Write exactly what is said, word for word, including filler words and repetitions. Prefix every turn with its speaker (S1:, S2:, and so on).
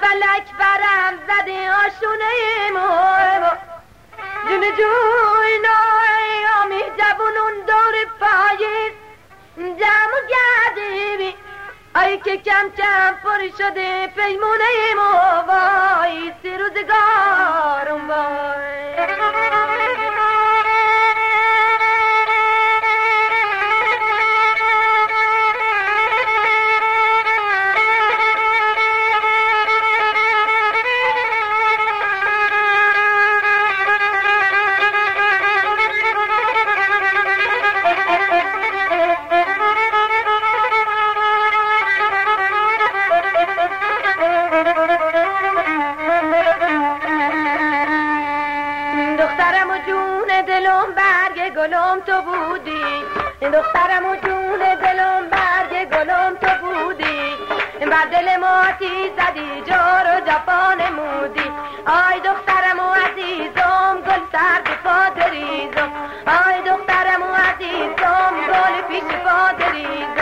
S1: فلک برم زده آشونه مو جون جون آمی جوونون دور پاییز جمع گرده بی ای که کم کم پر شده پیمونه مو وای سی روزگارم وای دخترم و جون دلم برگ گلم تو بودی دخترم و جون دلم برگ گلم تو بودی بر دل ما آتیش زدی جور و جفا نمودی آی دخترم و عزیزم گل سر به پا دریزم آی دخترم و عزیزم گل پیش پا دریزم